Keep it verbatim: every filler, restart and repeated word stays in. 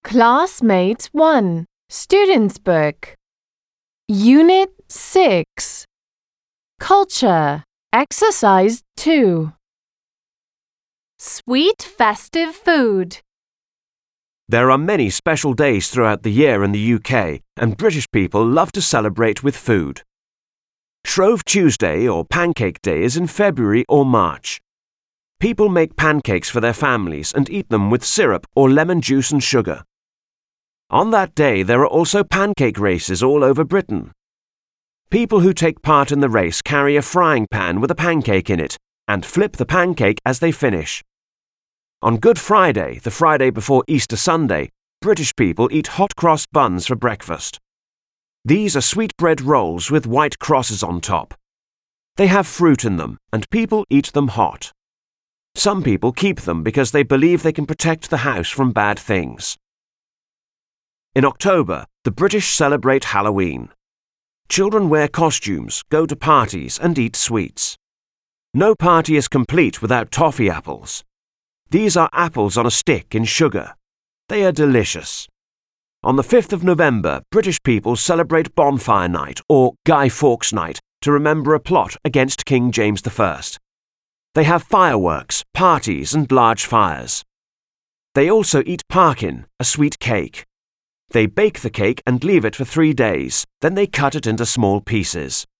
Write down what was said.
Classmates one, Students' Book. Unit six. Culture, Exercise two. Sweet festive food. There are many special days throughout the year in the U K, and British people love to celebrate with food. Shrove Tuesday or Pancake Day is in February or March. People make pancakes for their families and eat them with syrup or lemon juice and sugar. On that day, there are also pancake races all over Britain. People who take part in the race carry a frying pan with a pancake in it and flip the pancake as they finish. On Good Friday, the Friday before Easter Sunday, British people eat hot cross buns for breakfast. These are sweetbread rolls with white crosses on top. They have fruit in them, and people eat them hot. Some people keep them because they believe they can protect the house from bad things. In October, the British celebrate Halloween. Children wear costumes, go to parties, and eat sweets. No party is complete without toffee apples. These are apples on a stick in sugar. They are delicious. On the fifth of November, British people celebrate Bonfire Night or Guy Fawkes Night to remember a plot against King James the First. They have fireworks, parties, and large fires. They also eat parkin, a sweet cake. They bake the cake and leave it for three days, then they cut it into small pieces.